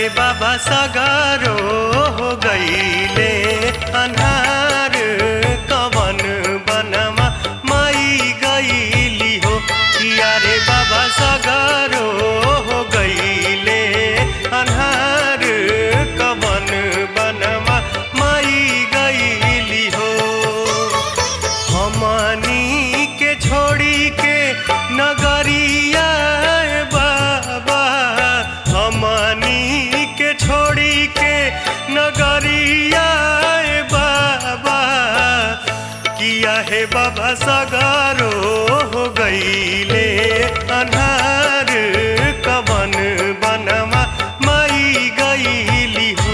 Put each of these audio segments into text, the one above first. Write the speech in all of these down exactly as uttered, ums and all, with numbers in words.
बाबा सगारो हो गईले अन्हार कवन बनवा माई गईली हो। किया रे बाबा सगारो हो गईले अन्हार कवन बनवा माई गईली हो। हमनी के छोड़ी के नगरिया बाबा, हमनी के छोड़ी के नगरिया बाबा, किया है बाबा सगारो हो गईले अन्हार कवन बनवा माई गईली हो।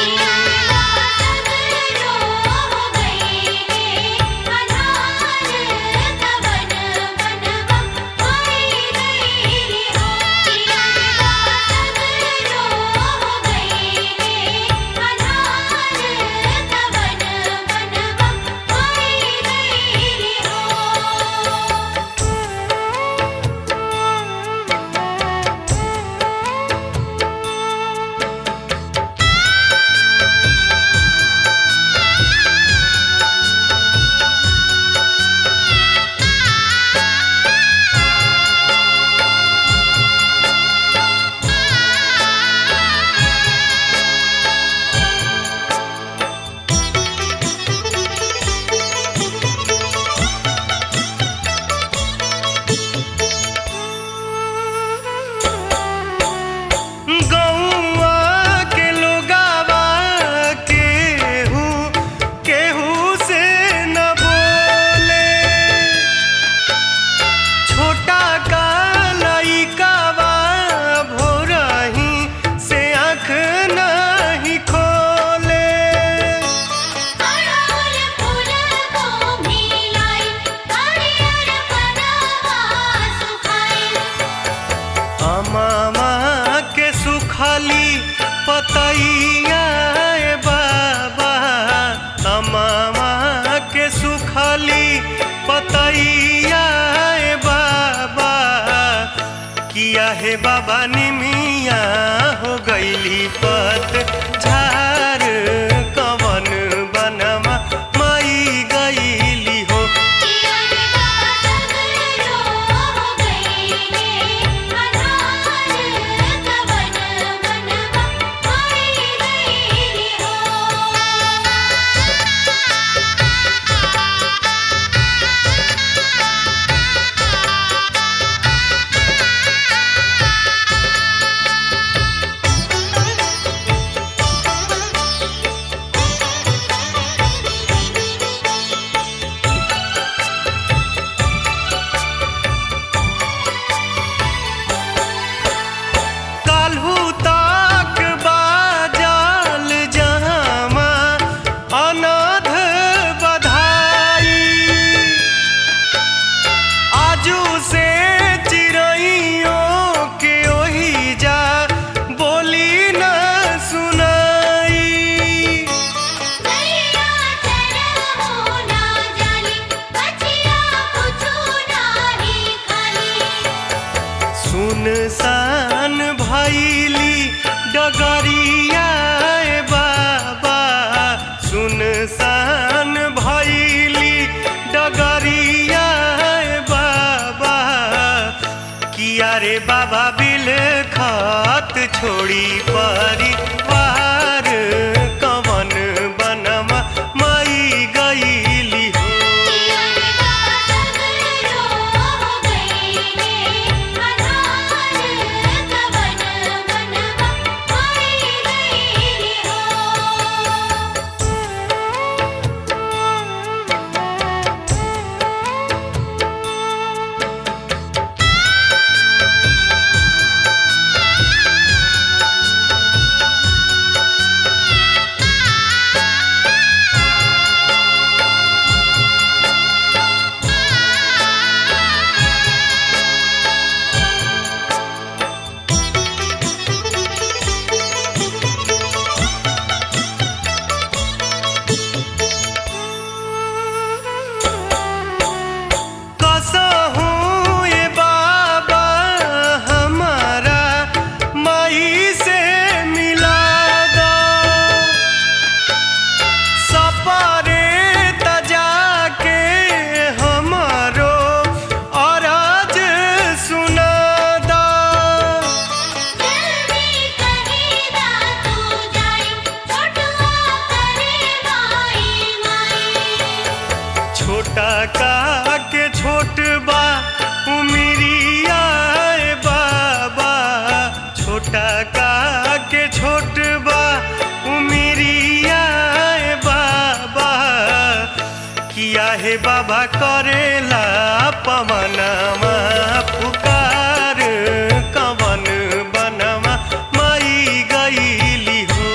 पतैया बाबा, अमामा के सुखली पतैया बाबा, किया है बाबा निमिया हो गईली पत झार कवन बनवा माई गईली हो। सुनसान भैली डगरिया बाबा, सुनसान भैली डगरिया बाबा, किया रे बाबा बिल खात छोड़ी परिवार कवन बनवा माई गईली हो। हे बाबा करेला पवनमा पुकार कवन बनवा माई गईली हो।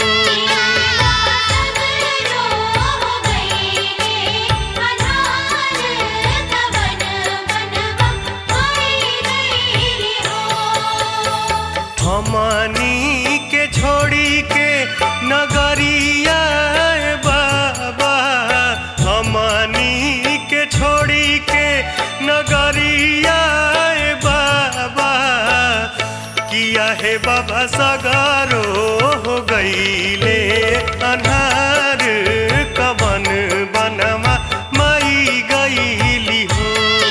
हमनी के छोड़ी के नगरिया बाबा, हमनी के छोड़ी के नगरिया बाबा, किया है बाबा सगारो हो गईले अन्हार कवन बनवा माई गईली हो।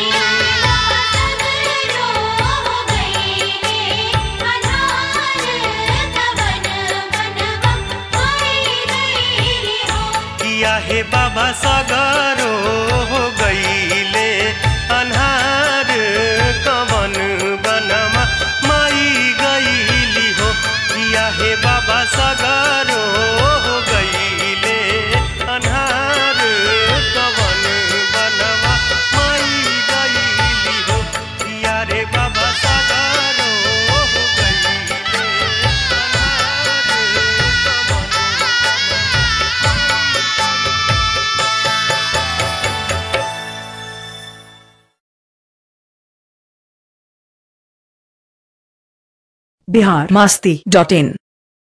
किया है बाबा सगारो हो गईले अन्हार कवन बनवा माई गईली हो। किया है बाबा सगारो हो गईले अन्हार कवन बनवा माई गईली हो। किया रे बाबा सगारो हो गईले बिहार मस्ती डॉट इन।